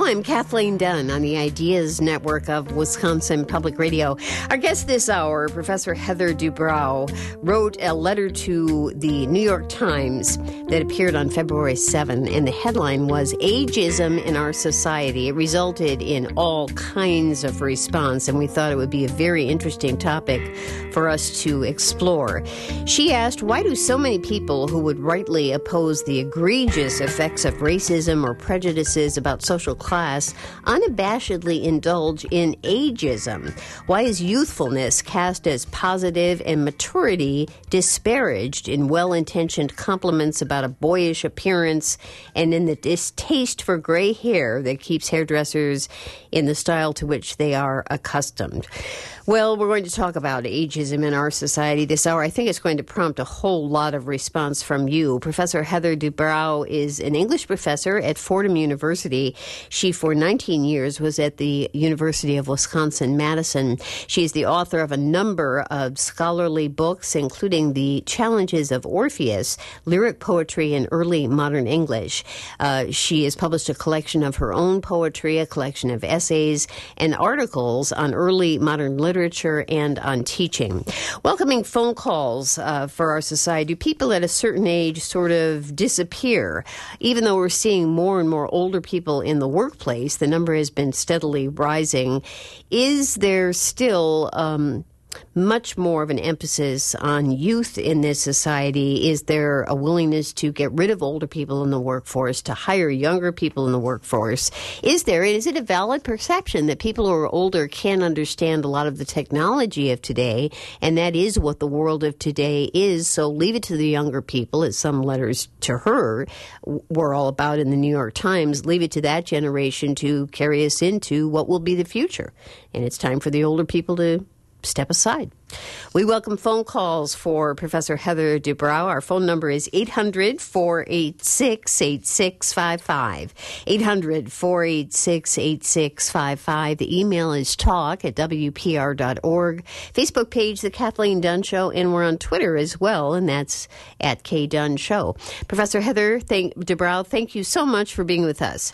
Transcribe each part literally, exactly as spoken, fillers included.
I'm Kathleen Dunn on the Ideas Network of Wisconsin Public Radio. Our guest this hour, Professor Heather Dubrow, wrote a letter to the New York Times that appeared on February seventh, and the headline was Ageism in Our Society. It resulted in all kinds of response, and we thought it would be a very interesting topic for us to explore. She asked, why do so many people who would rightly oppose the egregious effects of racism or prejudices about social class unabashedly indulge in ageism? Why is youthfulness cast as positive and maturity disparaged in well-intentioned compliments about a boyish appearance and in the distaste for gray hair that keeps hairdressers in the style to which they are accustomed? Well, we're going to talk about ageism in our society this hour. I think it's going to prompt a whole lot of response from you. Professor Heather Dubrow is an English professor at Fordham University. She, for nineteen years, was at the University of Wisconsin-Madison. She is the author of a number of scholarly books, including The Challenges of Orpheus, Lyric Poetry in Early Modern English. Uh, she has published a collection of her own poetry, a collection of essays, and articles on early modern literature. literature and on teaching. Welcoming phone calls uh, for our society. Do people at a certain age sort of disappear? Even though we're seeing more and more older people in the workplace, the number has been steadily rising. Is there still um, much more of an emphasis on youth in this society? Is there a willingness to get rid of older people in the workforce, to hire younger people in the workforce? Is there, is it a valid perception that people who are older can't understand a lot of the technology of today, and that is what the world of today is, so leave it to the younger people, as some letters to her were all about in the New York Times, leave it to that generation to carry us into what will be the future. And it's time for the older people to step aside. We welcome phone calls for Professor Heather Dubrow. Our phone number is eight hundred, four eight six, eight six five five. eight hundred, four eight six, eight six five five. The email is talk at w p r dot org. Facebook page, The Kathleen Dunn Show, and we're on Twitter as well, and that's at K Dunn Show. Professor Heather thank, Dubrow, thank you so much for being with us.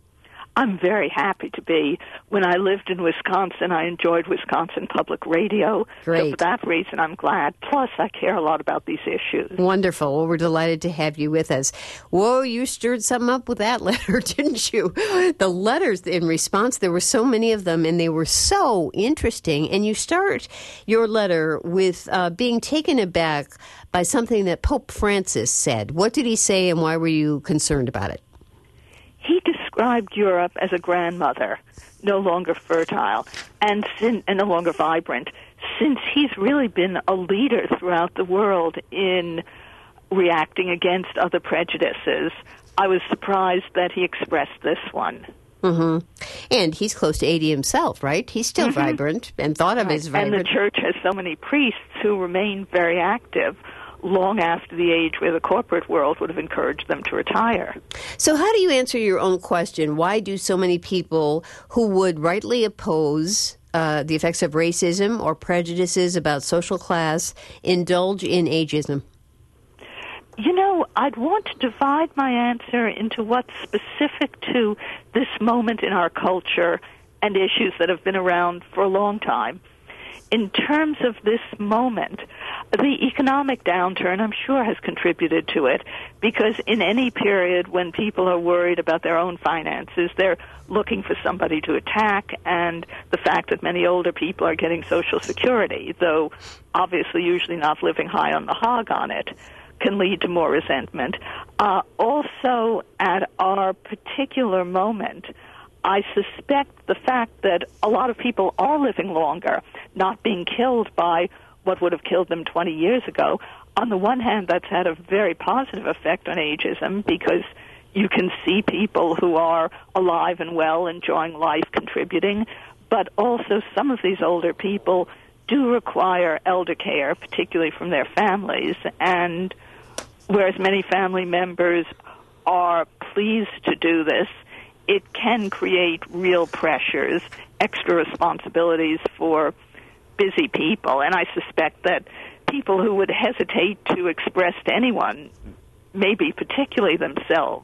I'm very happy to be. When I lived in Wisconsin, I enjoyed Wisconsin Public Radio. Great. So for that reason, I'm glad. Plus, I care a lot about these issues. Wonderful. Well, we're delighted to have you with us. Whoa, you stirred something up with that letter, didn't you? The letters in response, there were so many of them, and they were so interesting. And you start your letter with uh, being taken aback by something that Pope Francis said. What did he say, and why were you concerned about it? He described Europe as a grandmother, no longer fertile, and, sin- and no longer vibrant, since he's really been a leader throughout the world in reacting against other prejudices. I was surprised that he expressed this one. Mm-hmm. And he's close to eighty himself, right? He's still mm-hmm. vibrant and thought of right. as vibrant. And the church has so many priests who remain very active long after the age where the corporate world would have encouraged them to retire. So how do you answer your own question? Why do so many people who would rightly oppose uh, the effects of racism or prejudices about social class indulge in ageism? You know, I'd want to divide my answer into what's specific to this moment in our culture and issues that have been around for a long time. In terms of this moment, the economic downturn, I'm sure, has contributed to it, because in any period when people are worried about their own finances, they're looking for somebody to attack, and the fact that many older people are getting Social Security, though obviously usually not living high on the hog on it, can lead to more resentment. Uh, also, at our particular moment, I suspect the fact that a lot of people are living longer, not being killed by what would have killed them twenty years ago. On the one hand, that's had a very positive effect on ageism, because you can see people who are alive and well, enjoying life, contributing, but also some of these older people do require elder care, particularly from their families, and whereas many family members are pleased to do this, it can create real pressures, extra responsibilities for busy people. And I suspect that people who would hesitate to express to anyone, maybe particularly themselves,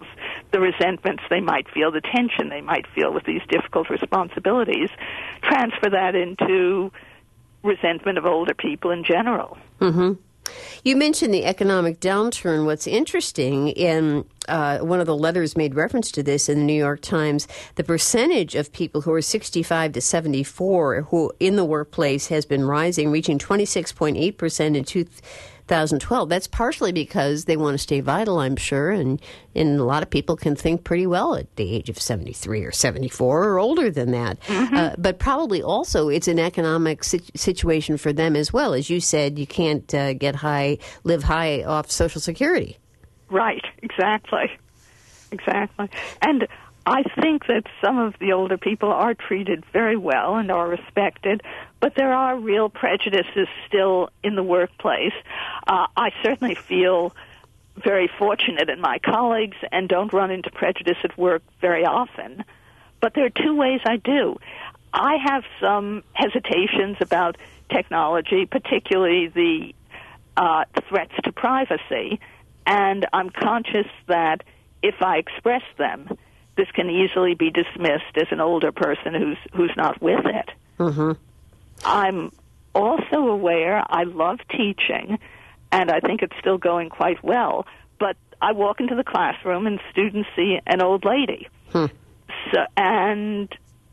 the resentments they might feel, the tension they might feel with these difficult responsibilities, transfer that into resentment of older people in general. Mm-hmm. You mentioned the economic downturn. What's interesting, in uh, one of the letters made reference to this in the New York Times, the percentage of people who are sixty-five to seventy-four who in the workplace has been rising, reaching twenty-six point eight percent in two thousand twelve. That's partially because they want to stay vital, I'm sure, and, and a lot of people can think pretty well at the age of seventy-three or seventy-four or older than that. Mm-hmm. Uh, but probably also it's an economic si- situation for them as well. As you said, you can't uh, get high, live high off Social Security. Right, exactly. Exactly. And I think that some of the older people are treated very well and are respected, but there are real prejudices still in the workplace. Uh, I certainly feel very fortunate in my colleagues and don't run into prejudice at work very often. But there are two ways I do. I have some hesitations about technology, particularly the uh, threats to privacy, and I'm conscious that if I express them, this can easily be dismissed as an older person who's who's not with it. Mm-hmm. I'm also aware I love teaching, and I think it's still going quite well, but I walk into the classroom and students see an old lady. Hmm. So, and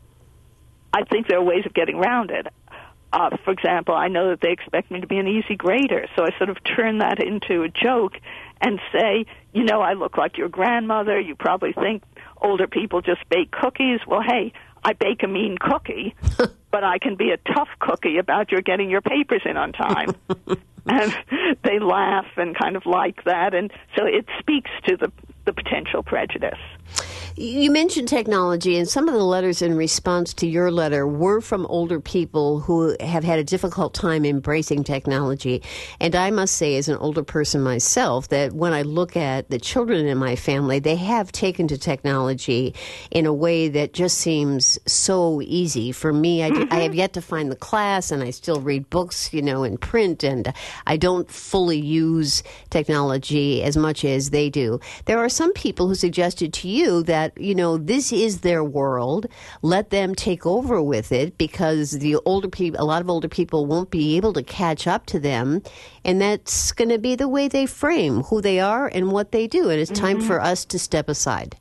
I think there are ways of getting around it. Uh, for example, I know that they expect me to be an easy grader, so I sort of turn that into a joke and say, you know, I look like your grandmother. You probably think older people just bake cookies. Well, hey, I bake a mean cookie, but I can be a tough cookie about your getting your papers in on time. And they laugh and kind of like that, and so it speaks to the, the potential prejudice. You mentioned technology, and some of the letters in response to your letter were from older people who have had a difficult time embracing technology. And I must say, as an older person myself, that when I look at the children in my family, they have taken to technology in a way that just seems so easy. For me, I, mm-hmm. I have yet to find the class, and I still read books, you know, in print, and I don't fully use technology as much as they do. There are some people who suggested to you that, you know, this is their world. Let them take over with it, because the older people, a lot of older people won't be able to catch up to them. And that's going to be the way they frame who they are and what they do. And it's mm-hmm. time for us to step aside.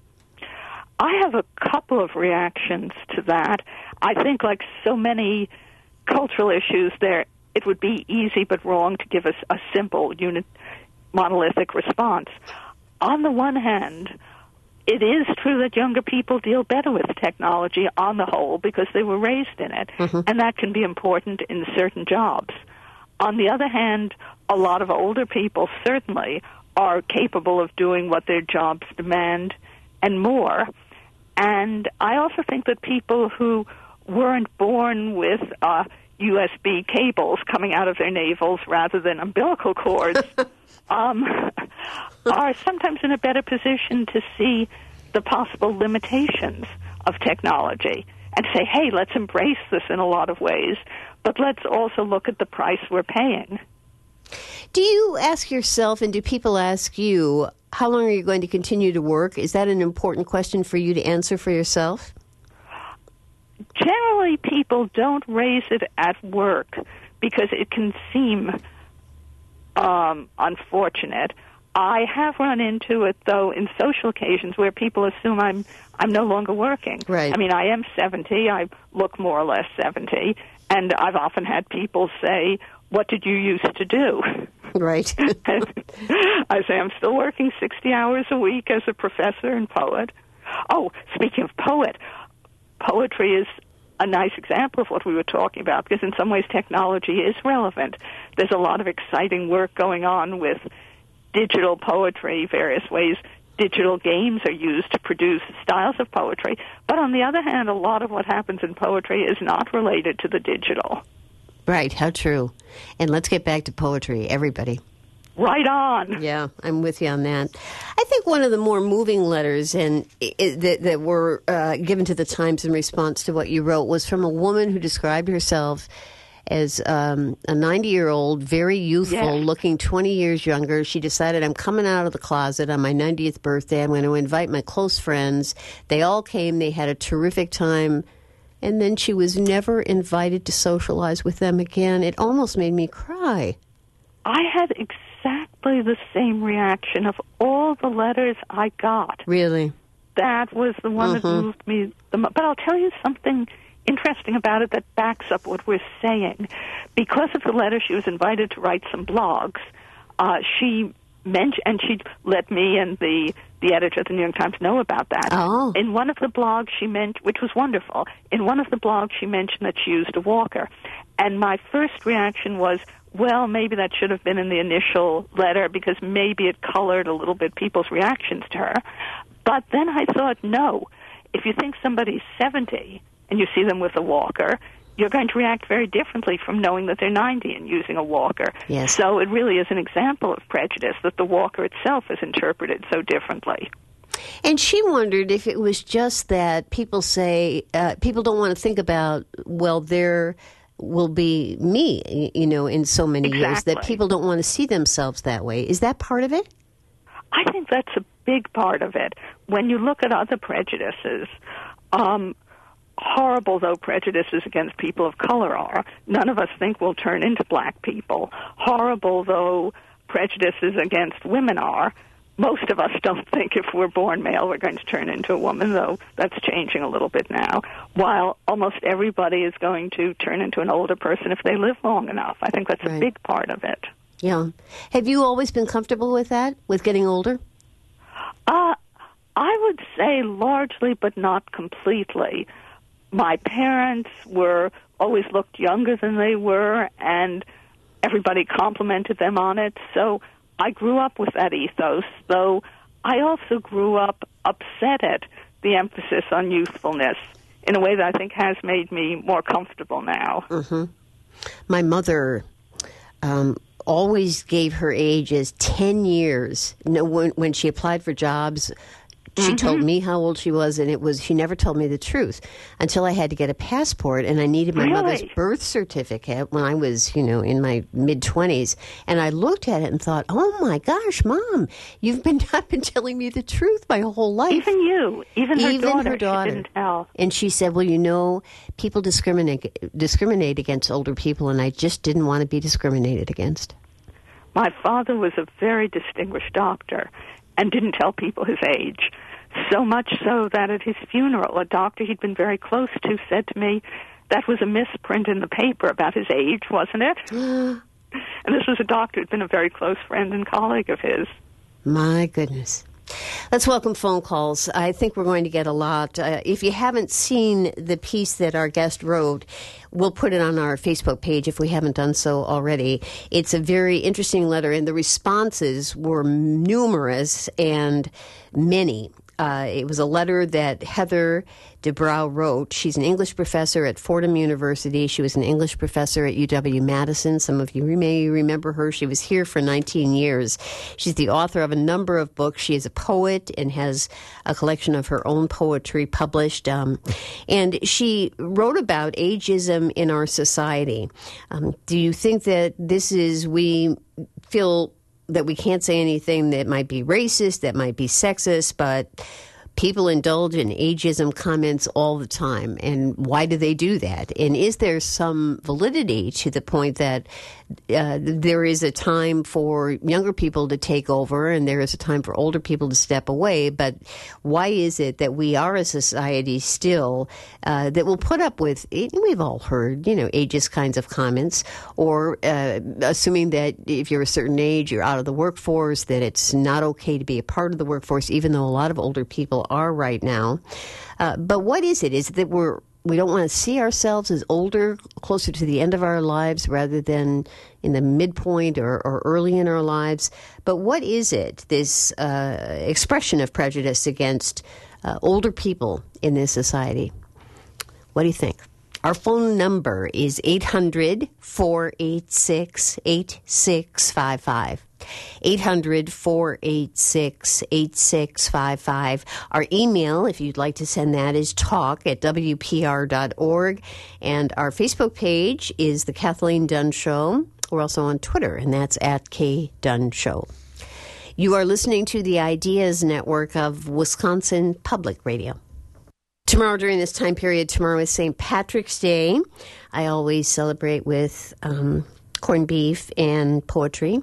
I have a couple of reactions to that. I think, like so many cultural issues, there it would be easy but wrong to give us a simple, unit, monolithic response. On the one hand, it is true that younger people deal better with technology on the whole because they were raised in it, mm-hmm. and that can be important in certain jobs. On the other hand, a lot of older people certainly are capable of doing what their jobs demand and more. And I also think that people who weren't born with uh, U S B cables coming out of their navels rather than umbilical cords um, are sometimes in a better position to see the possible limitations of technology and say, hey, let's embrace this in a lot of ways, but let's also look at the price we're paying. Do you ask yourself, and do people ask you, how long are you going to continue to work? Is that an important question for you to answer for yourself? Generally, people don't raise it at work because it can seem um, unfortunate. I have run into it, though, in social occasions where people assume I'm I'm no longer working. Right. I mean, I am seventy. I look more or less seventy. And I've often had people say, what did you used to do? Right. I say, I'm still working sixty hours a week as a professor and poet. Oh, speaking of poet, poetry is a nice example of what we were talking about, because in some ways technology is relevant. There's a lot of exciting work going on with digital poetry, various ways digital games are used to produce styles of poetry. But on the other hand, a lot of what happens in poetry is not related to the digital. Right, how true. And let's get back to poetry, everybody. Right on. Yeah, I'm with you on that. I think one of the more moving letters and it, that, that were uh, given to the Times in response to what you wrote was from a woman who described herself as um, a ninety-year-old, very youthful, Yes. looking twenty years younger. She decided, I'm coming out of the closet on my ninetieth birthday. I'm going to invite my close friends. They all came. They had a terrific time. And then she was never invited to socialize with them again. It almost made me cry. I had exactly the same reaction of all the letters I got. Really? That was the one Mm-hmm. that moved me the most. But I'll tell you something interesting about it that backs up what we're saying. Because of the letter, she was invited to write some blogs. Uh, she mentioned, and she let me and the the editor of the New York Times know about that. Oh. In one of the blogs, she meant, which was wonderful. In one of the blogs, she mentioned that she used a walker, and my first reaction was, well, maybe that should have been in the initial letter because maybe it colored a little bit people's reactions to her. But then I thought, no, if you think somebody's seventy and you see them with a walker, you're going to react very differently from knowing that they're ninety and using a walker. Yes. So it really is an example of prejudice that the walker itself is interpreted so differently. And she wondered if it was just that people say, uh, people don't want to think about, well, there will be me, you know, in so many years, Exactly. that people don't want to see themselves that way. Is that part of it? I think that's a big part of it. When you look at other prejudices, um, horrible though prejudices against people of color are, none of us think we'll turn into black people. Horrible though prejudices against women are, most of us don't think if we're born male we're going to turn into a woman, though that's changing a little bit now, while almost everybody is going to turn into an older person if they live long enough. I think that's Right. a big part of it. Yeah. Have you always been comfortable with that, with getting older? Uh, I would say largely, but not completely. My parents were always looked younger than they were, and everybody complimented them on it. So I grew up with that ethos, though I also grew up upset at the emphasis on youthfulness in a way that I think has made me more comfortable now. Mm-hmm. My mother um, always gave her age as ten years. No, when, when she applied for jobs, she Mm-hmm. told me how old she was, and it was she never told me the truth until I had to get a passport, and I needed my Really? mother's birth certificate when I was, you know, in my mid twenties, and I looked at it and thought, "Oh my gosh, Mom, you've been not been telling me the truth my whole life." Even you, even her Even daughter, her daughter. she didn't tell. And she said, "Well, you know, people discriminate discriminate against older people, and I just didn't want to be discriminated against." My father was a very distinguished doctor and didn't tell people his age. So much so that at his funeral, a doctor he'd been very close to said to me, that was a misprint in the paper about his age, wasn't it? And this was a doctor who'd been a very close friend and colleague of his. My goodness. Let's welcome phone calls. I think we're going to get a lot. Uh, if you haven't seen the piece that our guest wrote, we'll put it on our Facebook page if we haven't done so already. It's a very interesting letter, and the responses were numerous and many. Uh, it was a letter that Heather Dubrow wrote. She's an English professor at Fordham University. She was an English professor at U W-Madison. Some of you may remember her. She was here for nineteen years. She's the author of a number of books. She is a poet and has a collection of her own poetry published. Um, and she wrote about ageism in our society. Um, do you think that this is, we feel that we can't say anything that might be racist, that might be sexist, but people indulge in ageism comments all the time. And why do they do that? And is there some validity to the point that uh, there is a time for younger people to take over and there is a time for older people to step away? But why is it that we are a society still uh, that will put up with, we've all heard, you know, ageist kinds of comments, or uh, assuming that if you're a certain age, you're out of the workforce, that it's not okay to be a part of the workforce, even though a lot of older people are right now. Uh, but what is it? Is it that we're we don't want to see ourselves as older, closer to the end of our lives rather than in the midpoint or, or early in our lives? But what is it, this uh, expression of prejudice against uh, older people in this society? What do you think? Our phone number is eight hundred, four eight six, eight six five five. eight hundred, four eight six, eight six five five. Our email, if you'd like to send that, is talk at w p r dot org. And our Facebook page is The Kathleen Dunn Show. We're also on Twitter, and that's at K Dunn Show. You are listening to the Ideas Network of Wisconsin Public Radio. Tomorrow, during this time period, tomorrow is Saint Patrick's Day. I always celebrate with um, corned beef and poetry.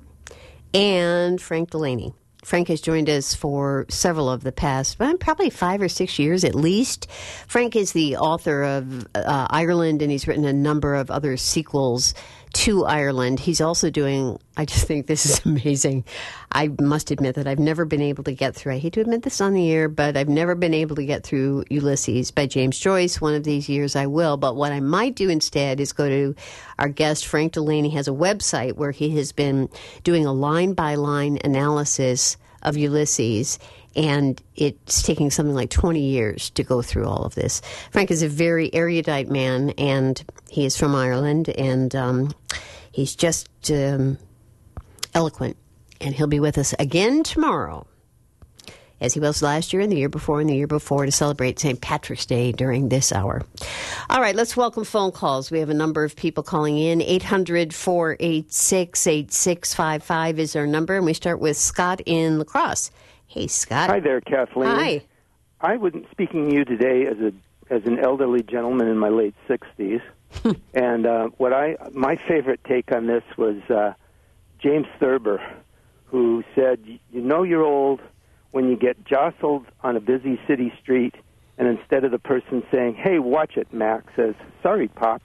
And Frank Delaney. Frank has joined us for several of the past, well, probably five or six years at least. Frank is the author of uh, Ireland, and he's written a number of other sequels to Ireland. He's also doing, I just think this is amazing. I must admit that I've never been able to get through, I hate to admit this on the air, but I've never been able to get through Ulysses by James Joyce. One of these years I will. But what I might do instead is go to our guest, Frank Delaney, has a website where he has been doing a line-by-line analysis of Ulysses, and it's taking something like twenty years to go through all of this. Frank is a very erudite man, and he is from Ireland, and um, he's just um, eloquent. And he'll be with us again tomorrow, as he was last year and the year before and the year before, to celebrate Saint Patrick's Day during this hour. All right, let's welcome phone calls. We have a number of people calling in. eight hundred, four eight six, eight six five five is our number, and we start with Scott in La Crosse. Hey, Scott. Hi there, Kathleen. Hi. I was speaking to you today as a as an elderly gentleman in my late sixties, and uh, what I my favorite take on this was uh, James Thurber, who said, "You know you're old when you get jostled on a busy city street, and instead of the person saying, 'Hey, watch it,' Mac says, 'Sorry, Pop.'"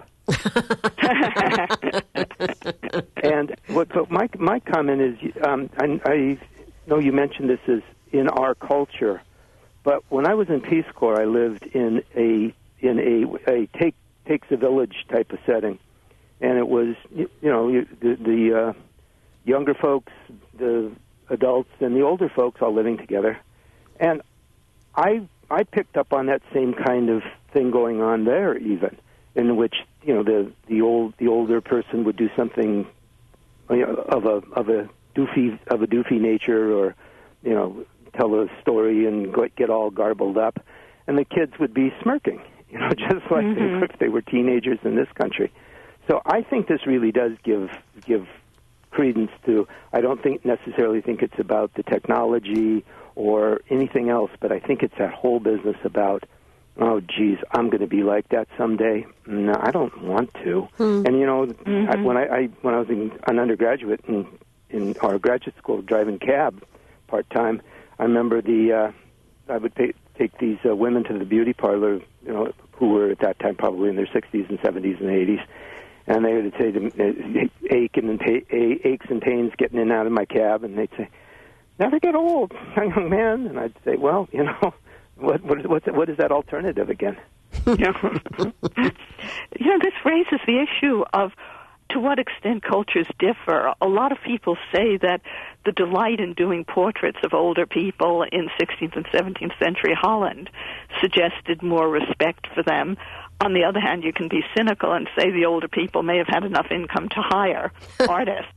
And what, what my my comment is, um, I, I know you mentioned this is in our culture, but when I was in Peace Corps, I lived in a in a, a take takes a village type of setting, and it was you, you know you, the, the uh, younger folks, the adults, and the older folks all living together, and I I picked up on that same kind of thing going on there, even in which you know the the old the older person would do something you know, of a of a doofy of a doofy nature, or you know tell a story and get all garbled up, and the kids would be smirking, you know, just like mm-hmm. they were, if they were teenagers in this country. So I think this really does give give credence to. I don't think necessarily think it's about the technology or anything else, but I think it's that whole business about, oh, geez, I'm going to be like that someday. No, I don't want to. Mm. And you know, mm-hmm. I, when I, I when I was in, an undergraduate in in our graduate school driving cab part time, I remember the uh, I would pay, take these uh, women to the beauty parlor, you know, who were at that time probably in their sixties and seventies and eighties, and they would say to me, uh, ache and ta- aches and pains getting in and out of my cab, and they'd say, "Never get old, young man." And I'd say, "Well, you know, what what what's, what is that alternative again?" you know, you know, this raises the issue of to what extent cultures differ. A lot of people say that the delight in doing portraits of older people in sixteenth and seventeenth century Holland suggested more respect for them. On the other hand, you can be cynical and say the older people may have had enough income to hire artists.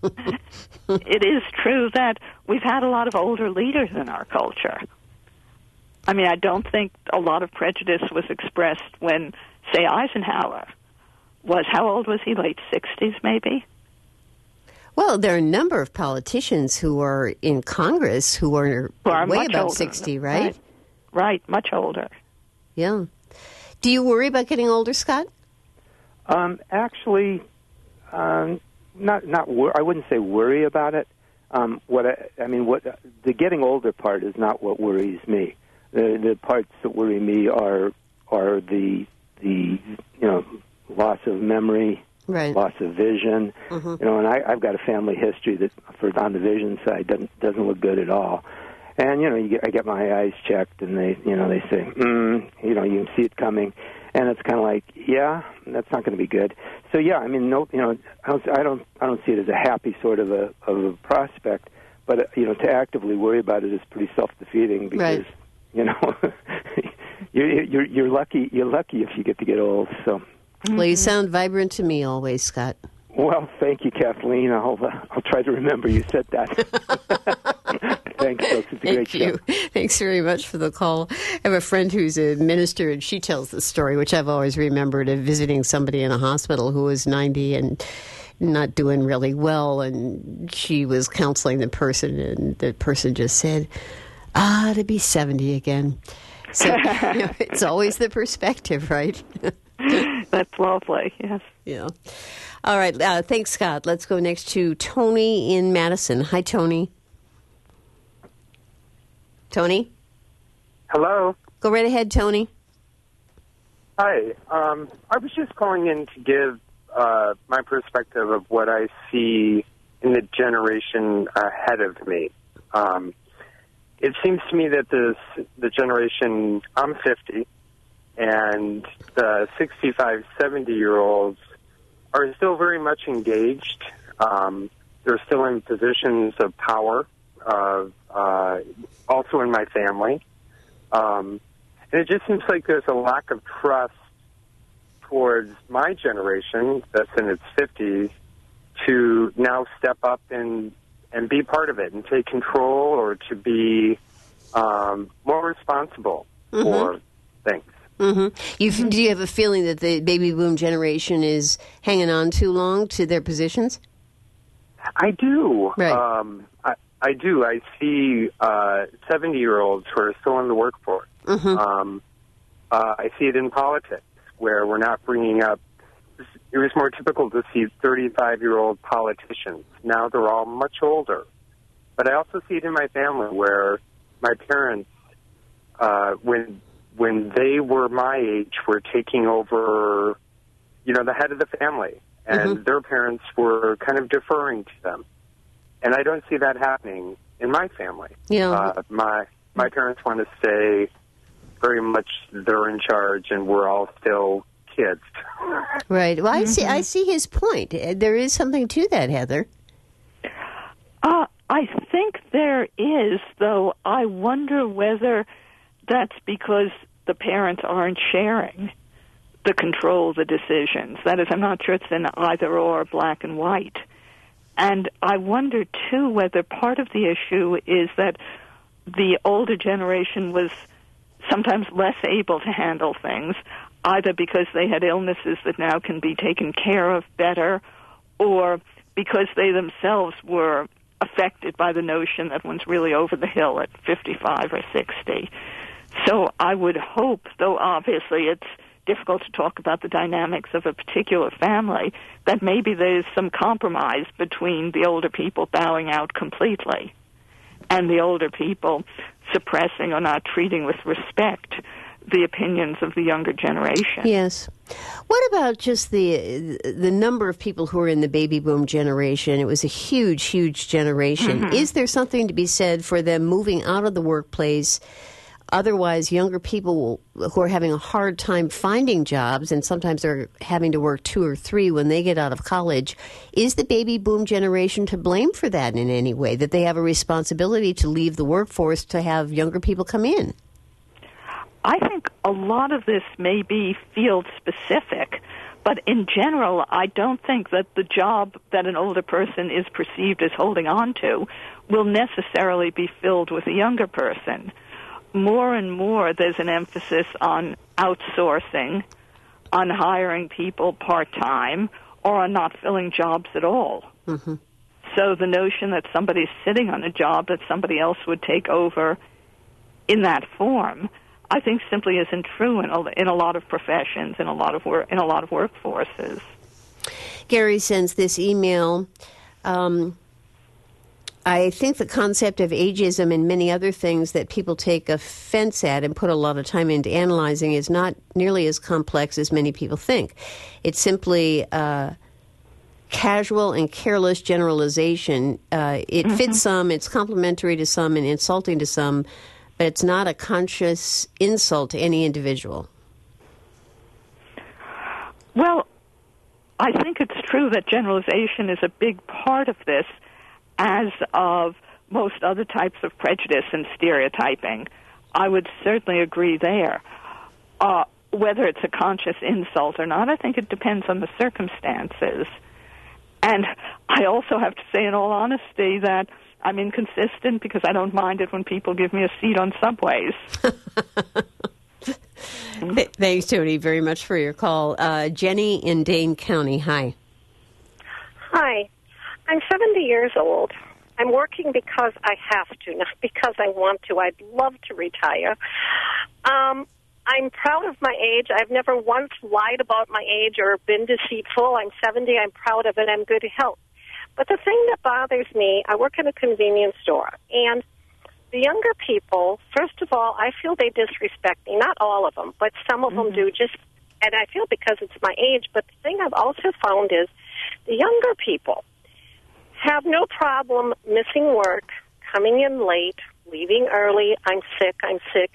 It is true that we've had a lot of older leaders in our culture. I mean, I don't think a lot of prejudice was expressed when, say, Eisenhower was, how old was he, late sixties maybe? Well, there are a number of politicians who are in Congress who are, who are way much above older. sixty, right? right? Right, much older. Yeah. Do you worry about getting older, Scott? Um, actually, um, not not. Wor- I wouldn't say worry about it. Um, what I, I mean, what the getting older part is not what worries me. The the parts that worry me are are the the you know loss of memory, right. loss of vision. Mm-hmm. You know, and I, I've got a family history that, for on the vision side, doesn't doesn't look good at all. And you know, you get, I get my eyes checked, and they, you know, they say, mm, you know, you can see it coming, and it's kind of like, yeah, that's not going to be good. So yeah, I mean, no, you know, I don't, I don't, I don't see it as a happy sort of a of a prospect, but uh, you know, to actively worry about it is pretty self-defeating because, right. you know, you're, you're you're lucky, you're lucky if you get to get old. So Mm-hmm. Well, you sound vibrant to me always, Scott. Well, thank you, Kathleen. I'll uh, I'll try to remember you said that. Thanks, folks. It's a Thank great you. show. Thanks very much for the call. I have a friend who's a minister, and she tells the story, which I've always remembered, of visiting somebody in a hospital who was ninety and not doing really well, and she was counseling the person, and the person just said, ah, to be seventy again. So you know, it's always the perspective, right? That's lovely, yes. Yeah. All right. Uh, thanks, Scott. Let's go next to Tony in Madison. Hi, Tony. Tony? Hello. Go right ahead, Tony. Hi. Um, I was just calling in to give uh, my perspective of what I see in the generation ahead of me. Um, it seems to me that this the generation, I'm fifty, and the sixty-five, seventy-year-olds are still very much engaged. Um, they're still in positions of power, uh, uh, also in my family. Um, and it just seems like there's a lack of trust towards my generation that's in its fifties to now step up and, and be part of it and take control, or to be um, more responsible mm-hmm. for things. Mm-hmm. You, do you have a feeling that the baby boom generation is hanging on too long to their positions? I do. Right. Um, I, I do. I see uh, seventy-year-olds who are still in the workforce. Mm-hmm. Um, uh, I see it in politics, where we're not bringing up. It was more typical to see thirty-five-year-old politicians. Now they're all much older. But I also see it in my family, where my parents, uh, when when they were my age, were taking over, you know, the head of the family, and mm-hmm. their parents were kind of deferring to them. And I don't see that happening in my family. Yeah. Uh, my my parents want to stay very much, they're in charge, and we're all still kids. Right. Well, I mm-hmm. see. I see his point. There is something to that, Heather. Uh, I think there is, though. I wonder whether that's because the parents aren't sharing the control, the decisions. That is, I'm not sure it's an either or, black and white. And I wonder, too, whether part of the issue is that the older generation was sometimes less able to handle things, either because they had illnesses that now can be taken care of better, or because they themselves were affected by the notion that one's really over the hill at fifty-five or sixty. So I would hope, though obviously it's difficult to talk about the dynamics of a particular family, that maybe there's some compromise between the older people bowing out completely and the older people suppressing or not treating with respect the opinions of the younger generation. Yes. What about just the the number of people who are in the baby boom generation? It was a huge, huge generation. Mm-hmm. Is there something to be said for them moving out of the workplace? Otherwise, younger people who are having a hard time finding jobs, and sometimes they're having to work two or three when they get out of college, is the baby boom generation to blame for that in any way, that they have a responsibility to leave the workforce to have younger people come in? I think a lot of this may be field-specific, but in general, I don't think that the job that an older person is perceived as holding on to will necessarily be filled with a younger person. More and more, there's an emphasis on outsourcing, on hiring people part-time, or on not filling jobs at all. Mm-hmm. So the notion that somebody's sitting on a job that somebody else would take over in that form, I think simply isn't true in a, in a lot of professions, in a lot of work, in a lot of workforces. Gary sends this email. Um, I think the concept of ageism and many other things that people take offense at and put a lot of time into analyzing is not nearly as complex as many people think. It's simply uh, casual and careless generalization. Uh, it mm-hmm. fits some, it's complimentary to some, and insulting to some, but it's not a conscious insult to any individual. Well, I think it's true that generalization is a big part of this, as of most other types of prejudice and stereotyping. I would certainly agree there. Uh, whether it's a conscious insult or not, I think it depends on the circumstances. And I also have to say, in all honesty, that I'm inconsistent because I don't mind it when people give me a seat on subways. Thanks, Tony, very much for your call. Uh, Jenny in Dane County, hi. Hi. I'm seventy years old. I'm working because I have to, not because I want to. I'd love to retire. Um, I'm proud of my age. I've never once lied about my age or been deceitful. I'm seventy. I'm proud of it. I'm good health. But the thing that bothers me, I work in a convenience store, and the younger people, first of all, I feel they disrespect me. Not all of them, but some of mm-hmm. them do. Just, and I feel because it's my age. But the thing I've also found is the younger people have no problem missing work, coming in late, leaving early. I'm sick. I'm sick.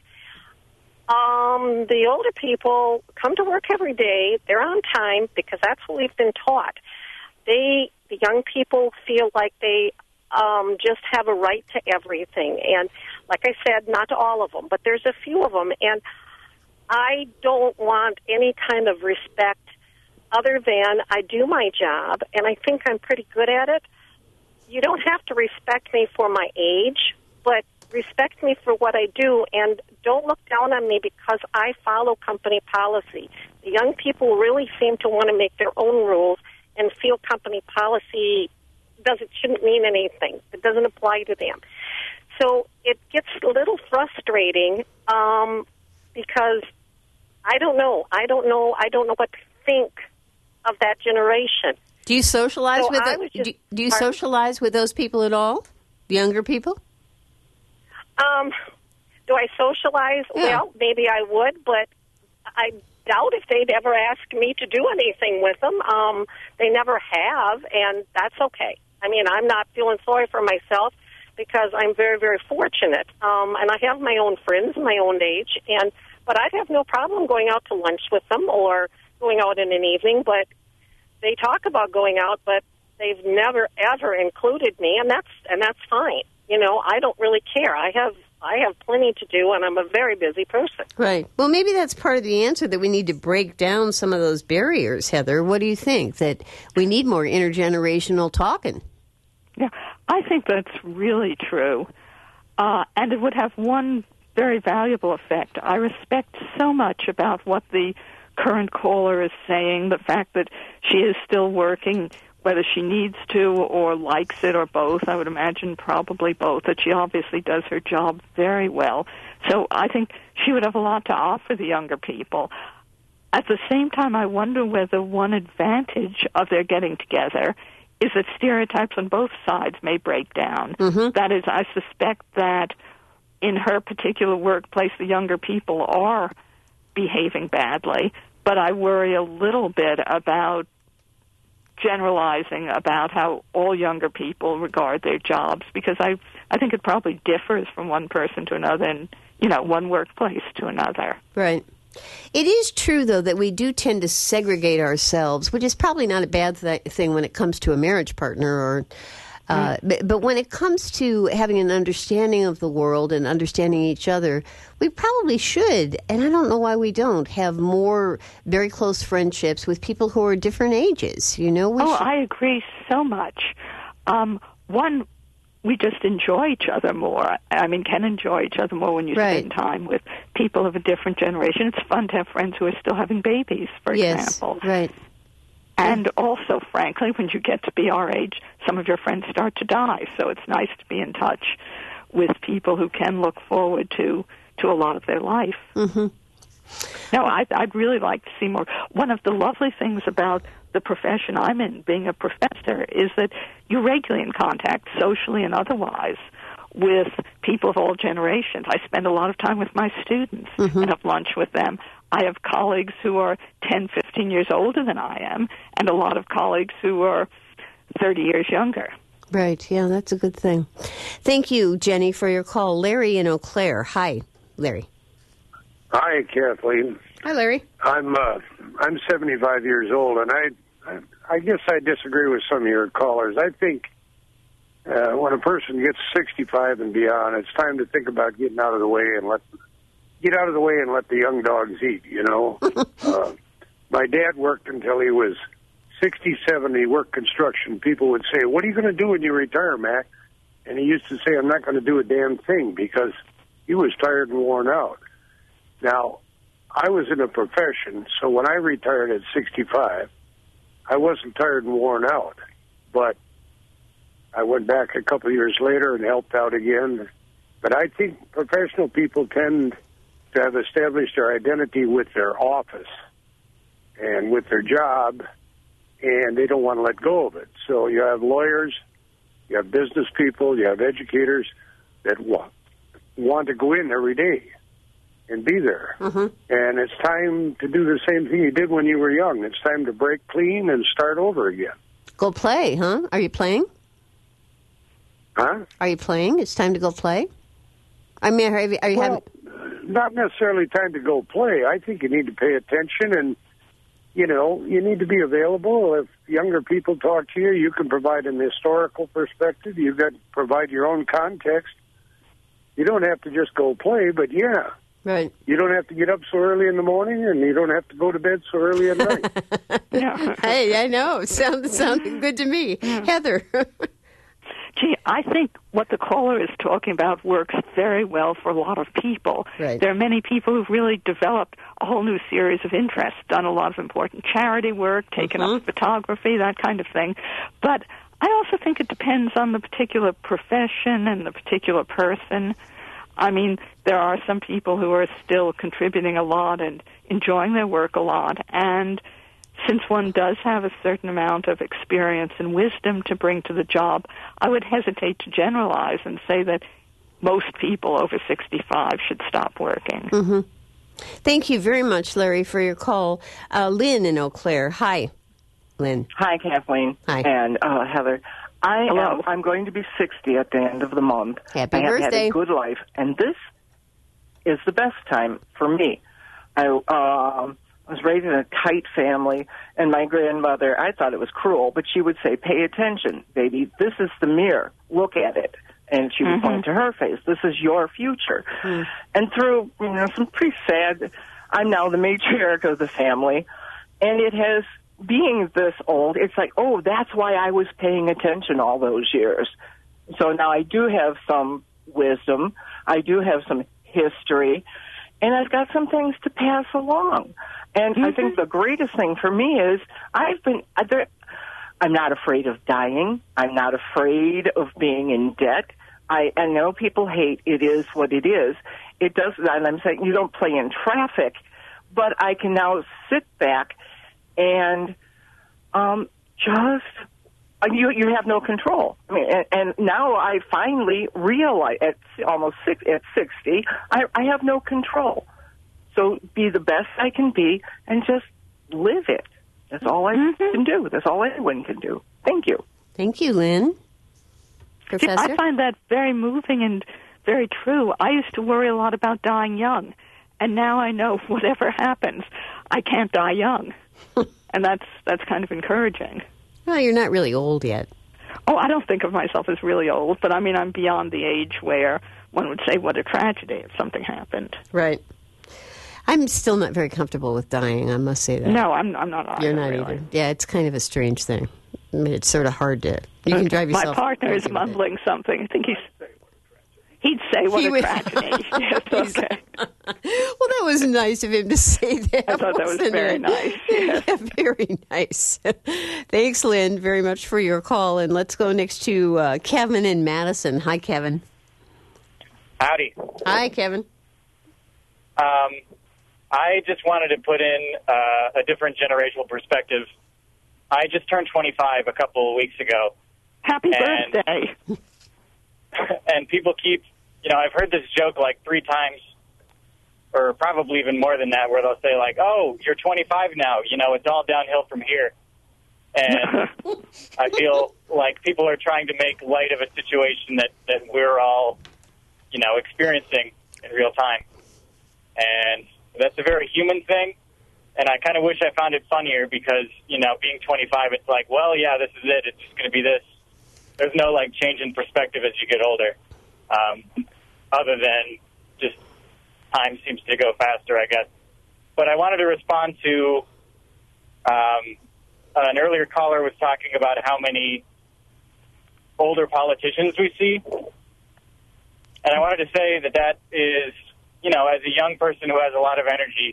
Um, the older people come to work every day. They're on time because that's what we've been taught. They, the young people, feel like they um, just have a right to everything. And like I said, not all of them, but there's a few of them. And I don't want any kind of respect other than I do my job, and I think I'm pretty good at it. You don't have to respect me for my age, but respect me for what I do, and don't look down on me because I follow company policy. The young people really seem to want to make their own rules and feel company policy doesn't shouldn't mean anything. It doesn't apply to them. So it gets a little frustrating um, because I don't know. I don't know. I don't know what to think of that generation. Do you socialize so with I it? was just, do, do you pardon? socialize with those people at all? The younger people? Um, do I socialize? Yeah. Well, maybe I would, but I doubt if they'd ever ask me to do anything with them. Um, they never have, and that's okay. I mean, I'm not feeling sorry for myself because I'm very, very fortunate. Um, and I have my own friends my own age, and but I'd have no problem going out to lunch with them or going out in an evening, but they talk about going out, but they've never, ever included me, and that's and that's fine. You know, I don't really care. I have I have plenty to do, and I'm a very busy person. Right. Well, maybe that's part of the answer, that we need to break down some of those barriers, Heather. What do you think? That we need more intergenerational talking? Yeah, I think that's really true. Uh, and it would have one very valuable effect. I respect so much about what the current caller is saying, the fact that she is still working, whether she needs to or likes it or both. I would imagine probably both, that she obviously does her job very well. So I think she would have a lot to offer the younger people. At the same time, I wonder whether one advantage of their getting together is that stereotypes on both sides may break down. Mm-hmm. That is, I suspect that in her particular workplace, the younger people are behaving badly, but I worry a little bit about generalizing about how all younger people regard their jobs, because I I think it probably differs from one person to another and, you know, one workplace to another. Right. It is true, though, that we do tend to segregate ourselves, which is probably not a bad th- thing when it comes to a marriage partner or Uh, but, but when it comes to having an understanding of the world and understanding each other, we probably should, and I don't know why we don't, have more very close friendships with people who are different ages. You know, we oh, should... I agree so much. Um, one, we just enjoy each other more. I mean, can enjoy each other more when you right. spend time with people of a different generation. It's fun to have friends who are still having babies, for yes, example. Right. And also, frankly, when you get to be our age, some of your friends start to die. So it's nice to be in touch with people who can look forward to, to a lot of their life. Mm-hmm. No, I'd, I'd really like to see more. One of the lovely things about the profession I'm in, being a professor, is that you're regularly in contact, socially and otherwise, with people of all generations. I spend a lot of time with my students mm-hmm. and have lunch with them. I have colleagues who are ten, fifteen years older than I am, and a lot of colleagues who are thirty years younger. Right, yeah, that's a good thing. Thank you, Jenny, for your call. Larry in Eau Claire. Hi, Larry. Hi, Kathleen. Hi, Larry. I'm uh, I'm seventy-five years old, and I, I I guess I disagree with some of your callers. I think uh, when a person gets sixty-five and beyond, it's time to think about getting out of the way and let get out of the way and let the young dogs eat, you know. uh, my dad worked until he was sixty-seven. He worked construction. People would say, what are you going to do when you retire, Mac? And he used to say, I'm not going to do a damn thing, because he was tired and worn out. Now, I was in a profession, so when I retired at sixty-five, I wasn't tired and worn out. But I went back a couple of years later and helped out again. But I think professional people tend to have established their identity with their office and with their job, and they don't want to let go of it. So you have lawyers, you have business people, you have educators that want, want to go in every day and be there. Mm-hmm. And it's time to do the same thing you did when you were young. It's time to break clean and start over again. Go play, huh? Are you playing? Huh? Are you playing? It's time to go play? I mean, are you, are you well, having... not necessarily time to go play. I think you need to pay attention, and, you know, you need to be available. If younger people talk to you, you can provide an historical perspective. You've got to provide your own context. You don't have to just go play, but yeah. Right. You don't have to get up so early in the morning, and you don't have to go to bed so early at night. Yeah. Hey, I know. Sounds sounding good to me. Yeah. Heather. Gee, I think what the caller is talking about works very well for a lot of people. Right. There are many people who've really developed a whole new series of interests, done a lot of important charity work, taken mm-hmm. up photography, that kind of thing. But I also think it depends on the particular profession and the particular person. I mean, there are some people who are still contributing a lot and enjoying their work a lot, and since one does have a certain amount of experience and wisdom to bring to the job, I would hesitate to generalize and say that most people over sixty-five should stop working. Mm-hmm. Thank you very much, Larry, for your call. Uh, Lynn in Eau Claire. Hi, Lynn. Hi, Kathleen. Hi. And uh, Heather. I Hello. am, I'm going to be sixty at the end of the month. Happy I have birthday. had a good life, and this is the best time for me. I uh, was raised in a tight family, and my grandmother, I thought it was cruel, but she would say, pay attention, baby. This is the mirror. Look at it. And she would Mm-hmm. point to her face. This is your future. Mm. And through you know some pretty sad, I'm now the matriarch of the family, and it has, being this old, it's like, oh, that's why I was paying attention all those years. So now I do have some wisdom. I do have some history, and I've got some things to pass along. And mm-hmm. I think the greatest thing for me is I've been, I'm not afraid of dying. I'm not afraid of being in debt. I, I know people hate it is what it is. It does, and I'm saying you don't play in traffic, but I can now sit back and um, just, you you have no control. I mean, and, and now I finally realize at almost six, at sixty, I, I have no control. So be the best I can be and just live it. That's all I mm-hmm. can do. That's all anyone can do. Thank you. Thank you, Lynn. Professor? I find that very moving and very true. I used to worry a lot about dying young, and now I know whatever happens, I can't die young. And that's that's kind of encouraging. Well, you're not really old yet. Oh, I don't think of myself as really old, but I mean, I'm beyond the age where one would say, what a tragedy if something happened. Right. I'm still not very comfortable with dying, I must say that. No, I'm, I'm not either. You're not really. either. Yeah, it's kind of a strange thing. I mean, it's sort of hard to... You can drive yourself... My partner is mumbling something. I think he's... He'd say, what he a would, tragedy. Yes, okay. Well, that was nice of him to say that. I thought that was very it? nice. Yes. Yeah, very nice. Thanks, Lynn, very much for your call. And let's go next to uh, Kevin in Madison. Hi, Kevin. Howdy. Hi, Kevin. Um, I just wanted to put in uh, a different generational perspective. I just turned twenty-five a couple of weeks ago. Happy and, birthday. And people keep, you know, I've heard this joke like three times, or probably even more than that, where they'll say like, oh, you're twenty-five now, you know, it's all downhill from here. And I feel like people are trying to make light of a situation that, that we're all, you know, experiencing in real time. And that's a very human thing. And I kind of wish I found it funnier because, you know, being twenty-five, it's like, well, yeah, this is it. It's just going to be this. There's no, like, change in perspective as you get older, um, other than just time seems to go faster, I guess. But I wanted to respond to um, an earlier caller was talking about how many older politicians we see. And I wanted to say that that is, you know, as a young person who has a lot of energy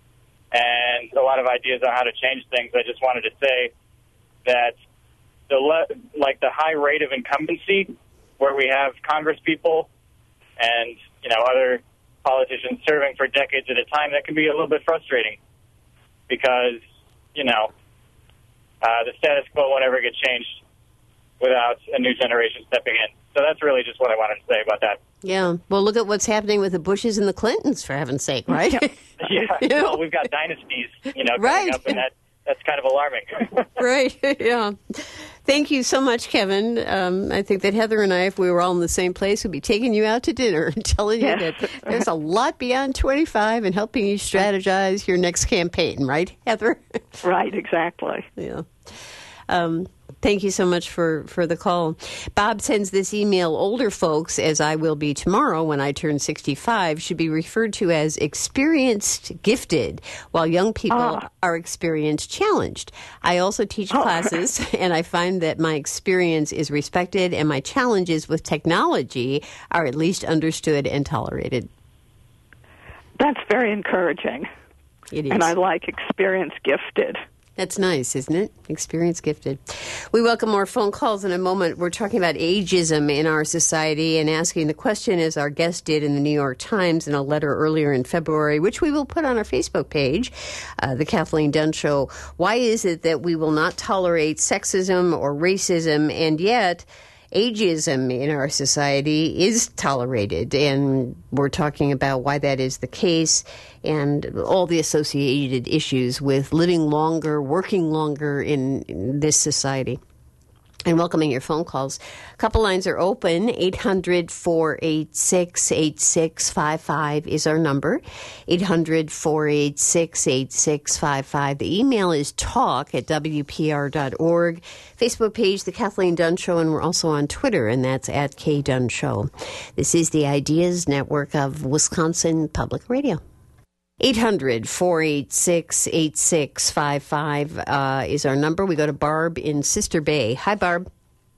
and a lot of ideas on how to change things, I just wanted to say that the le- like the high rate of incumbency where we have Congress people and, you know, other politicians serving for decades at a time, that can be a little bit frustrating because, you know, uh, the status quo won't ever get changed without a new generation stepping in. So that's really just what I wanted to say about that. Yeah. Well, look at what's happening with the Bushes and the Clintons, for heaven's sake, right? Yeah. You know? Well, we've got dynasties, you know, coming right. up, and that, that's kind of alarming. Right. Yeah. Thank you so much, Kevin. Um, I think that Heather and I, if we were all in the same place, would be taking you out to dinner and telling you Yes. that there's a lot beyond twenty-five and helping you strategize your next campaign, right, Heather? Right, exactly. Yeah. Um, thank you so much for, for the call. Bob sends this email. Older folks, as I will be tomorrow when I turn sixty-five, should be referred to as experienced gifted, while young people Ah. are experienced challenged. I also teach Oh. classes, and I find that my experience is respected and my challenges with technology are at least understood and tolerated. That's very encouraging. It is. And I like experience gifted. That's nice, isn't it? Experience gifted. We welcome more phone calls in a moment. We're talking about ageism in our society and asking the question, as our guest did in the New York Times in a letter earlier in February, which we will put on our Facebook page, uh, The Kathleen Dunn Show. Why is it that we will not tolerate sexism or racism, and yet ageism in our society is tolerated? And we're talking about why that is the case and all the associated issues with living longer, working longer in, in this society. And welcoming your phone calls. A couple lines are open. eight hundred, four eight six, eight six five five is our number. eight hundred, four eight six, eight six five five. The email is talk at w p r dot org. Facebook page, The Kathleen Dunn Show, and we're also on Twitter, and that's at K Dunn Show. This is the Ideas Network of Wisconsin Public Radio. eight hundred, four eight six, eight six five five uh, is our number. We go to Barb in Sister Bay. Hi, Barb.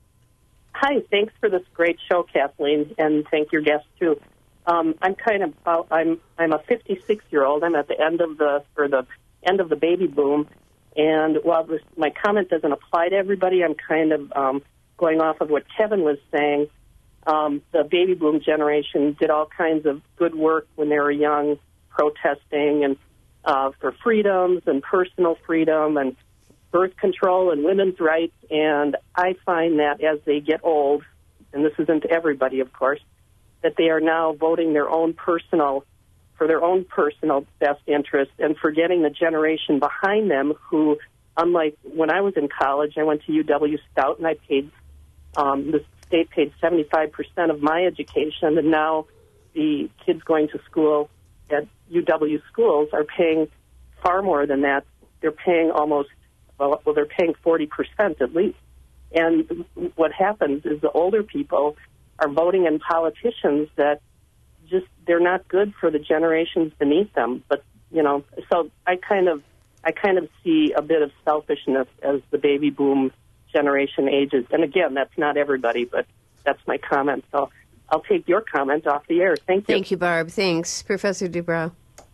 Hi, thanks for this great show, Kathleen, and thank your guests too. Um, I'm kind of about, I'm I'm a fifty-six year old. I'm at the end of the or the end of the baby boom, and while this, my comment doesn't apply to everybody, I'm kind of um, going off of what Kevin was saying. Um, the baby boom generation did all kinds of good work when they were young, protesting and uh, for freedoms and personal freedom and birth control and women's rights. And I find that as they get old, and this isn't everybody, of course, that they are now voting their own personal, for their own personal best interest and forgetting the generation behind them who, unlike when I was in college, I went to U W Stout and I paid, um, the state paid seventy-five percent of my education, and now the kids going to school at U W schools are paying far more than that. They're paying almost, well, well they're paying forty percent at least. And what happens is the older people are voting in politicians that just, they're not good for the generations beneath them. But, you know, so I kind of, I kind of see a bit of selfishness as the baby boom generation ages. And again, that's not everybody, but that's my comment. So I'll take your comment off the air. Thank you. Thank you, Barb. Thanks. Professor Dubrow.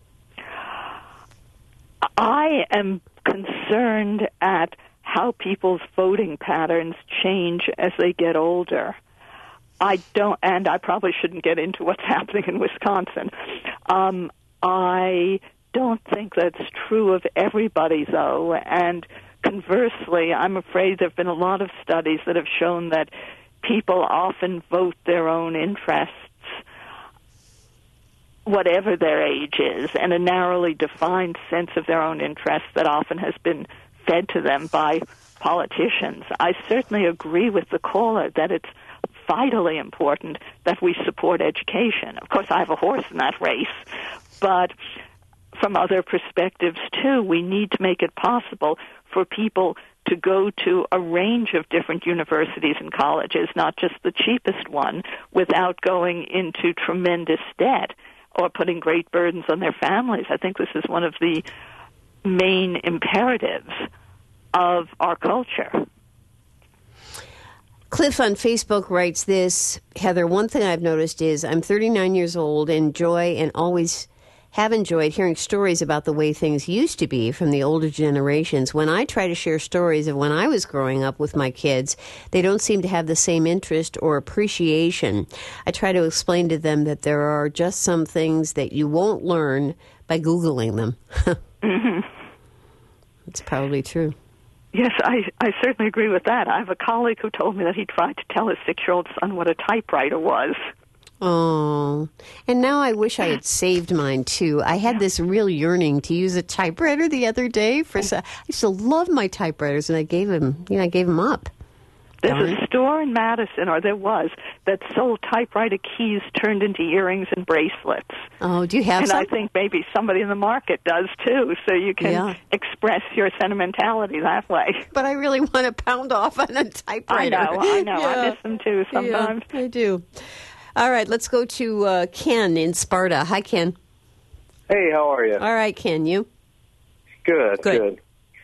I am concerned at how people's voting patterns change as they get older. I don't, and I probably shouldn't get into what's happening in Wisconsin. Um, I don't think that's true of everybody, though, and conversely, I'm afraid there have been a lot of studies that have shown that people often vote their own interests, whatever their age is, and a narrowly defined sense of their own interests that often has been fed to them by politicians. I certainly agree with the caller that it's vitally important that we support education. Of course, I have a horse in that race, but from other perspectives, too, we need to make it possible for people to go to a range of different universities and colleges, not just the cheapest one, without going into tremendous debt. or putting great burdens on their families. I think this is one of the main imperatives of our culture. Cliff on Facebook writes this, Heather, one thing I've noticed is I'm thirty-nine years old, enjoy and always have enjoyed hearing stories about the way things used to be from the older generations. When I try to share stories of when I was growing up with my kids, they don't seem to have the same interest or appreciation. I try to explain to them that there are just some things that you won't learn by Googling them. Mm-hmm. It's probably true. Yes, I, I certainly agree with that. I have a colleague who told me that he tried to tell his six-year-old son what a typewriter was. Oh, and now I wish I had saved mine, too. I had this real yearning to use a typewriter the other day. For I used to love my typewriters, and I gave them, you know, I gave them up. There's Darn. a store in Madison, or there was, that sold typewriter keys turned into earrings and bracelets. Oh, do you have and some? And I think maybe somebody in the market does, too, so you can yeah. express your sentimentality that way. But I really want to pound off on a typewriter. I know, I know. Yeah. I miss them, too, sometimes. Yeah, I do. All right, let's go to uh, Ken in Sparta. Hi, Ken. Hey, how are you? All right, Ken, you? Good, good. good.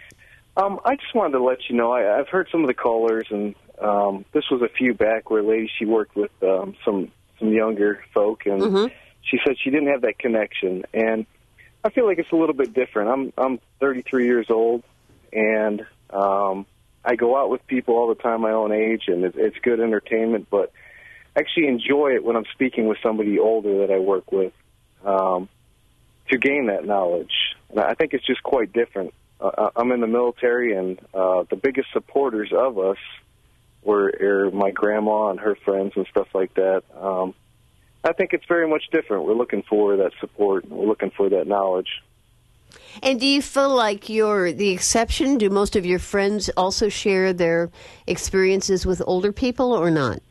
Um, I just wanted to let you know, I, I've heard some of the callers, and um, this was a few back where a lady, she worked with um, some, some younger folk, and mm-hmm. she said she didn't have that connection. And I feel like it's a little bit different. I'm I'm thirty-three years old, and um, I go out with people all the time my own age, and it's, it's good entertainment, but actually enjoy it when I'm speaking with somebody older that I work with um, to gain that knowledge. And I think it's just quite different. Uh, I'm in the military, and uh, the biggest supporters of us were are my grandma and her friends and stuff like that. Um, I think it's very much different. We're looking for that support. We're looking for that knowledge. And do you feel like you're the exception? Do most of your friends also share their experiences with older people or not?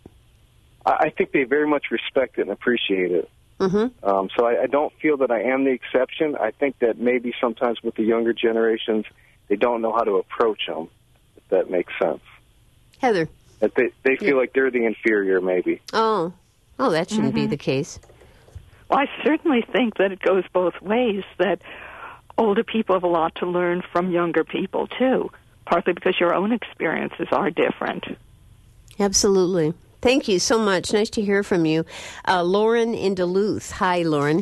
I think they very much respect it and appreciate it. Mm-hmm. Um, so I, I don't feel that I am the exception. I think that maybe sometimes with the younger generations, they don't know how to approach them, if that makes sense. Heather. That they, they feel yeah. like they're the inferior, maybe. Oh, oh, that shouldn't mm-hmm. be the case. Well, I certainly think that it goes both ways, that older people have a lot to learn from younger people, too, partly because your own experiences are different. Absolutely. Thank you so much. Nice to hear from you. Uh, Lauren in Duluth. Hi, Lauren.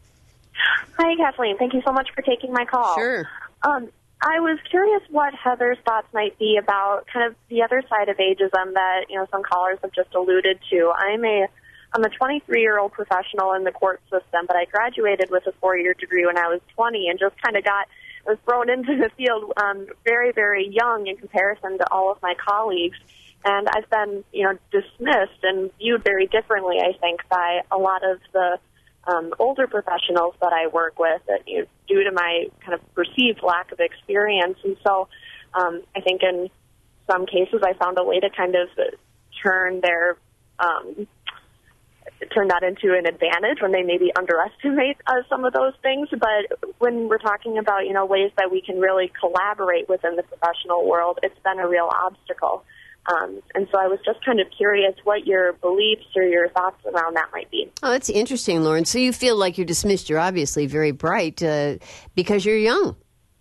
Hi, Kathleen. Thank you so much for taking my call. Sure. Um, I was curious what Heather's thoughts might be about kind of the other side of ageism that, you know, some callers have just alluded to. I'm a I'm a twenty-three-year-old professional in the court system, but I graduated with a four-year degree when I was twenty and just kind of got was thrown into the field um, very, very young in comparison to all of my colleagues. And I've been, you know, dismissed and viewed very differently, I think, by a lot of the um, older professionals that I work with, that, you know, due to my kind of perceived lack of experience. And so um, I think in some cases I found a way to kind of turn their um, turn that into an advantage when they maybe underestimate uh, some of those things. But when we're talking about, you know, ways that we can really collaborate within the professional world, it's been a real obstacle. Um, and so I was just kind of curious what your beliefs or your thoughts around that might be. Oh, that's interesting, Lauren. So you feel like you're dismissed. You're obviously very bright uh, because you're young.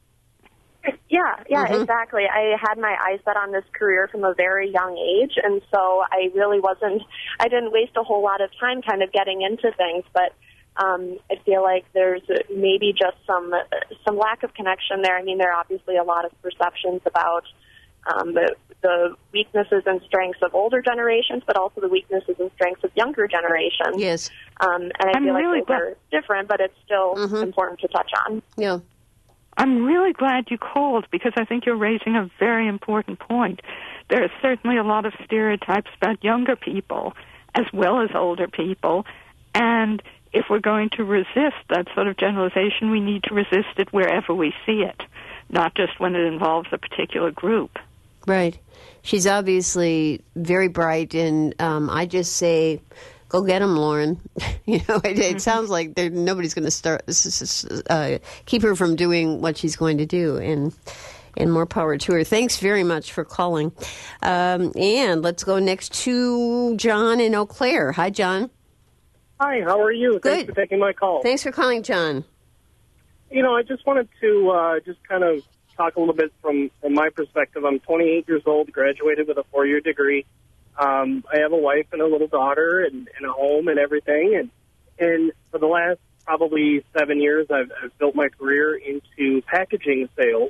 Yeah, yeah, mm-hmm. exactly. I had my eyes set on this career from a very young age, and so I really wasn't, I didn't waste a whole lot of time kind of getting into things, but um, I feel like there's maybe just some some lack of connection there. I mean, there are obviously a lot of perceptions about um, the the weaknesses and strengths of older generations, but also the weaknesses and strengths of younger generations. Yes. Um, and I I'm feel really like those are different, but it's still mm-hmm. important to touch on. Yeah. I'm really glad you called because I think you're raising a very important point. There are certainly a lot of stereotypes about younger people as well as older people, and if we're going to resist that sort of generalization, we need to resist it wherever we see it, not just when it involves a particular group. Right. She's obviously very bright, and um, I just say, go get him, Lauren. you know, it, it sounds like there, nobody's going to start uh, keep her from doing what she's going to do, and and more power to her. Thanks very much for calling. Um, and let's go next to John in Eau Claire. Hi, John. Hi, how are you? Good. Thanks for taking my call. Thanks for calling, John. You know, I just wanted to uh, just kind of talk a little bit from, from my perspective. I'm twenty-eight years old, graduated with a four-year degree. Um, I have a wife and a little daughter and, and a home and everything. And, and for the last probably seven years, I've, I've built my career into packaging sales.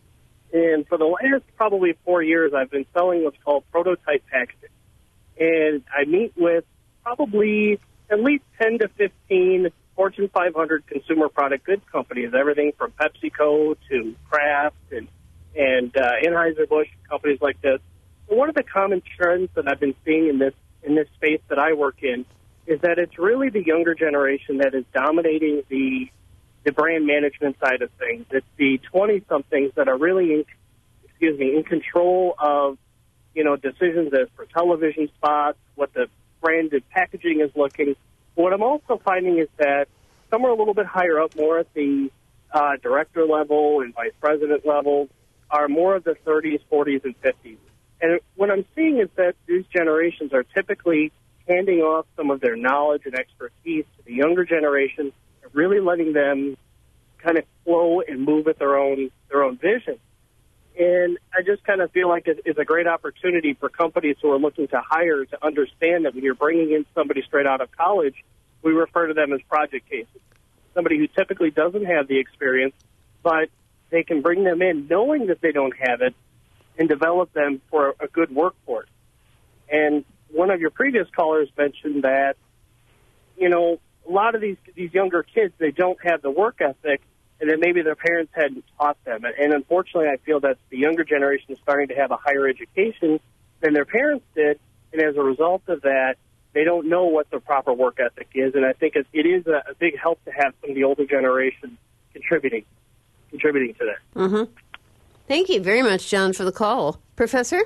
And for the last probably four years, I've been selling what's called prototype packaging. And I meet with probably at least ten to fifteen Fortune five hundred consumer product goods companies, everything from PepsiCo to Kraft and, and uh, Anheuser-Busch, companies like this. But one of the common trends that I've been seeing in this in this space that I work in is that it's really the younger generation that is dominating the the brand management side of things. It's the twenty-somethings that are really, in, excuse me, in control of, you know, decisions as for television spots, what the branded packaging is looking. What I'm also finding is that some are a little bit higher up, more at the uh, director level and vice president level, are more of the thirties, forties, and fifties. And what I'm seeing is that these generations are typically handing off some of their knowledge and expertise to the younger generation, and really letting them kind of flow and move at their own their own vision. And I just kind of feel like it's a great opportunity for companies who are looking to hire to understand that when you're bringing in somebody straight out of college, we refer to them as project cases. Somebody who typically doesn't have the experience, but they can bring them in knowing that they don't have it and develop them for a good workforce. And one of your previous callers mentioned that, you know, a lot of these these younger kids, they don't have the work ethic, and that maybe their parents hadn't taught them. And unfortunately, I feel that the younger generation is starting to have a higher education than their parents did, and as a result of that, they don't know what the proper work ethic is. And I think it, it is a, a big help to have some of the older generation contributing contributing to that. Mm-hmm. Thank you very much, John, for the call. Professor?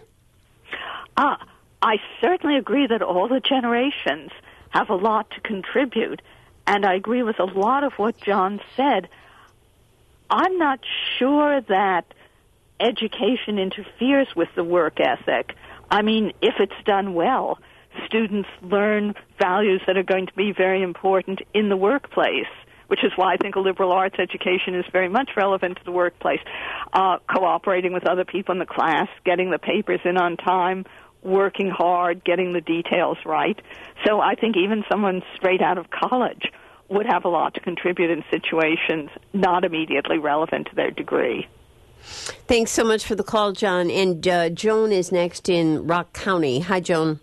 Uh, I certainly agree that all the generations have a lot to contribute, and I agree with a lot of what John said. I'm not sure that education interferes with the work ethic. I mean, if it's done well, students learn values that are going to be very important in the workplace, which is why I think a liberal arts education is very much relevant to the workplace. Uh, cooperating with other people in the class, getting the papers in on time, working hard, getting the details right. So I think even someone straight out of college would have a lot to contribute in situations not immediately relevant to their degree. Thanks so much for the call, John. And uh, Joan is next in Rock County. Hi, Joan.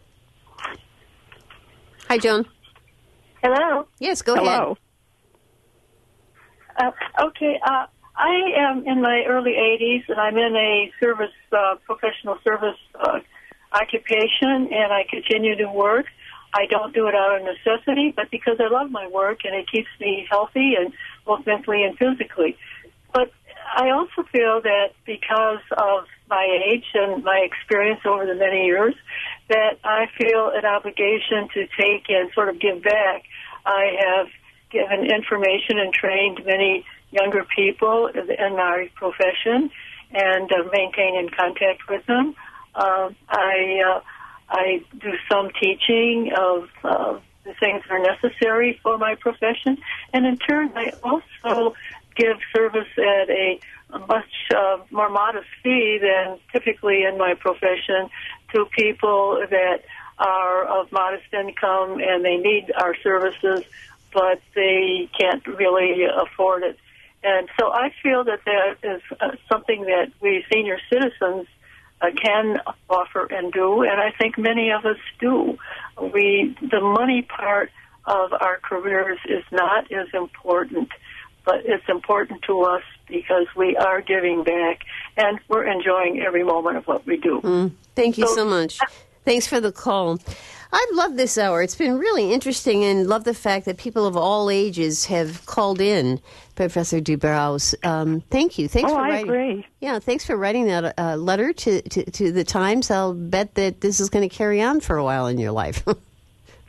Hi, Joan. Hello. Yes, go Hello. ahead. Uh, okay, uh, I am in my early eighties, and I'm in a service, uh, professional service uh, occupation, and I continue to work. I don't do it out of necessity, but because I love my work, and it keeps me healthy, and both mentally and physically. But I also feel that because of my age and my experience over the many years, that I feel an obligation to take and sort of give back. I have given information and trained many younger people in my profession and uh, maintain in contact with them. Uh, I uh, I do some teaching of uh, the things that are necessary for my profession, and in turn, I also give service at a, a much uh, more modest fee than typically in my profession to people that are of modest income and they need our services, but they can't really afford it. And so I feel that that is uh, something that we senior citizens uh, can offer and do, and I think many of us do. We the money part of our careers is not as important, but it's important to us because we are giving back and we're enjoying every moment of what we do. Mm, thank you so, so much. Thanks for the call. I love this hour. It's been really interesting, and love the fact that people of all ages have called in, Professor Dubrow. Um, thank you. Thanks oh, for I writing. agree. Yeah, thanks for writing that uh, letter to, to, to the Times. I'll bet that this is going to carry on for a while in your life.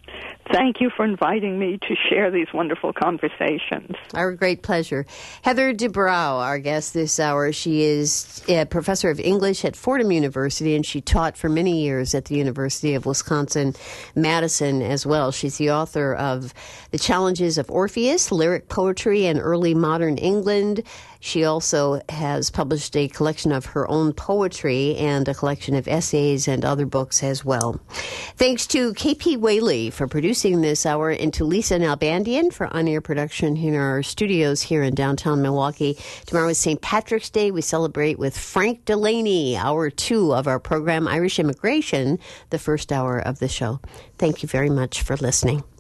thank you for inviting me to share these wonderful conversations. Our great pleasure. Heather Dubrow, our guest this hour. She is a professor of English at Fordham University, and she taught for many years at the University of Wisconsin-Madison as well. She's the author of The Challenges of Orpheus, Lyric Poetry in Early Modern England. She also has published a collection of her own poetry and a collection of essays and other books as well. Thanks to K P Whaley for producing this hour, and to Lisa Nalbandian for on-air production in our studios here in downtown Milwaukee. Tomorrow is Saint Patrick's Day. We celebrate with Frank Delaney, hour two of our program, Irish Immigration, the first hour of the show. Thank you very much for listening.